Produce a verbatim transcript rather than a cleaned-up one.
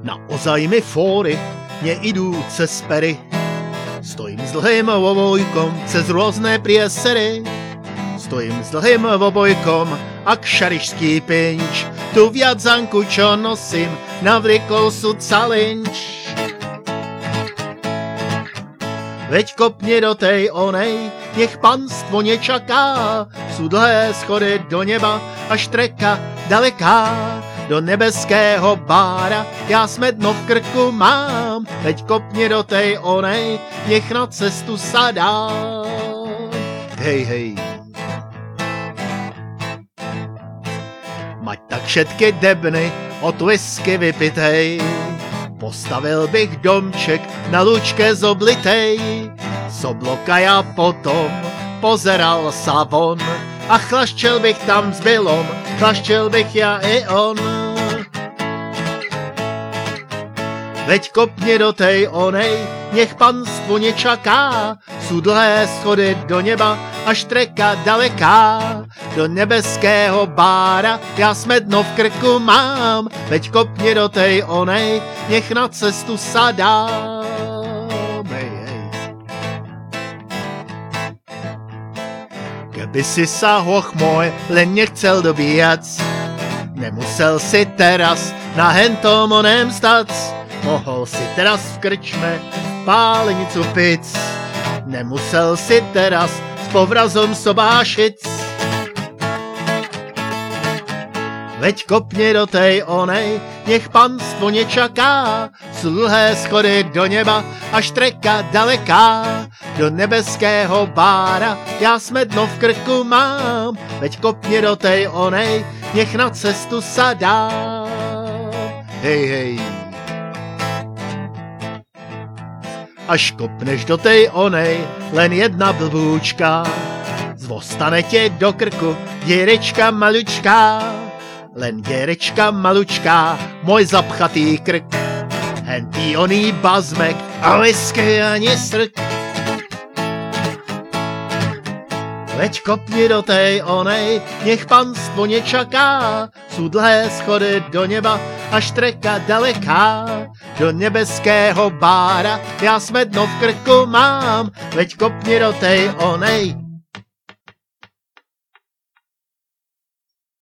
Na ozajmy fóry mě jdu cez pery. Stojím s dlhým obojkom cez různé priesery. Stojím s dlhým obojkom a kšarišský pinč. Tu viadzanku, čo nosím, navlíkol sú calinč. Veď kopni do tej onej, nech panstvo nečaká. Sú dlhé schody do neba a štreka daleká. Do nebeského bára já smedno v krku mám. Veď kopni do tej onej, nech na cestu sadá. Hej, hej. Mať tak všetky debny od whisky vypitej. Postavil bych domček na lučke zoblitej. Z obloka já potom pozeral sa von a chlaščel bych tam s bylom, chlaščel bych já i on. Veď kopni do tej onej, nech panstvo nečaká. Sú dlhé schody do neba a štreka daleká. Do nebeského bára já smedno v krku mám. Veď kopni do tej onej, nech na cestu sadám. Hej, hej. Keby si sa hoch môj len nechcel dobíjac, nemusel si teraz na hentom onem stac. Mohl si teraz v krčme pálenicu pic. Nemusel si teraz s povrazom sobášic. Veď kopni do tej onej, nech panstvo nečaká. Sú dlhé schody do neba a štreka daleká. Do nebeského bára já smedno v krku mám. Veď kopni do tej onej, nech na cestu sadám. Hej, hej. Až kopneš do tej onej, len jedna blbůčka. Zvostane tě do krku děrečka malučká. Len děrečka malučká, môj zapchatý krk. Hentý oný bazmek a whisky ani srk. Veď kopni do tej onej, nech panstvo nečaká. Sú dlhé schody do neba a štreka daleká. Do nebeského bára já smedno v krku mám. Veď kopni do tej onej,